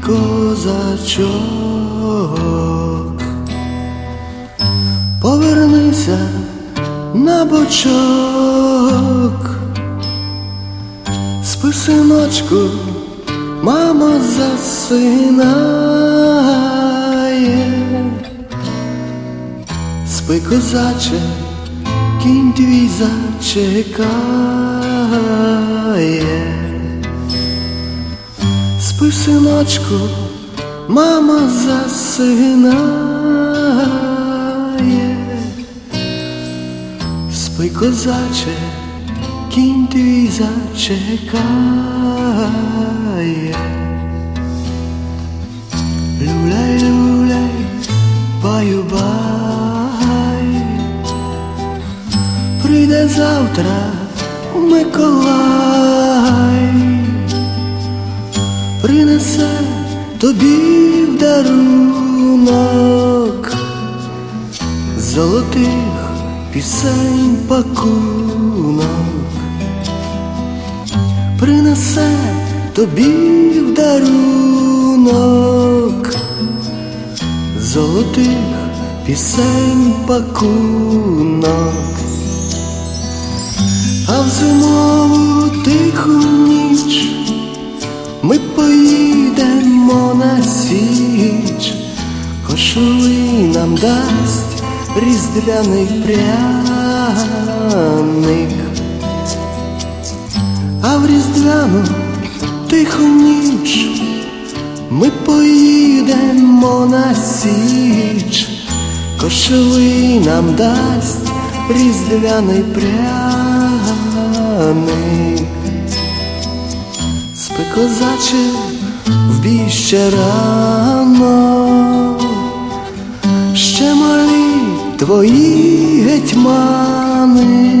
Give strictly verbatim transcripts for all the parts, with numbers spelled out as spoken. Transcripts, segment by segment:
козачок, повернися на бочок. Спи, синочку, мама засинає. Спи, козаче, кінь твій зачекає. Спи, синочку, мама засинає. Спи, козаче, кінь твій зачекає. Люляй, люляй, баю-бай, прийде завтра Миколай, принесе тобі в дарунок золотих пісень пакунок. Принесе тобі в дарунок золотих пісень пакунок. А в зимову тиху ніч ми поїдемо на січ. Кошовий нам дасть різдвяний пряник. А в різдвяну тиху ніч ми поїдемо на січ. Кошовий нам дасть різдвяний пряник. Спи, козаче, в бій ще рано, ще малі твої гетьмани.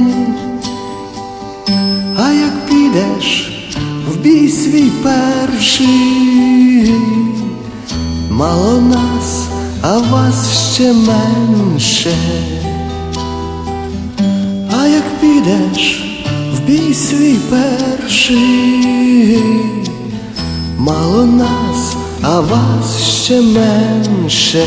А як підеш в бій свій перший, мало нас, а вас ще менше. А як підеш в бій свій перший, мало нас, а вас ще менше.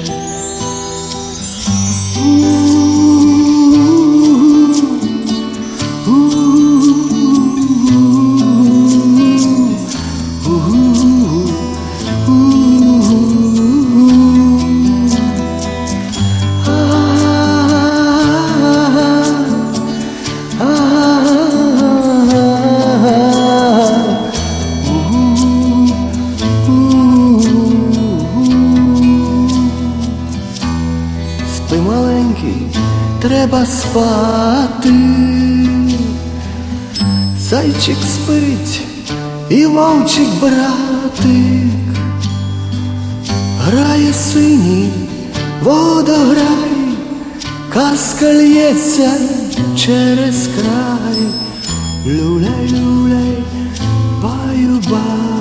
Спи, маленький, треба спати. Зайчик спить і вовчик братик. Грає синій водограй, казка лється через край. Люляй, люляй, баю-бай.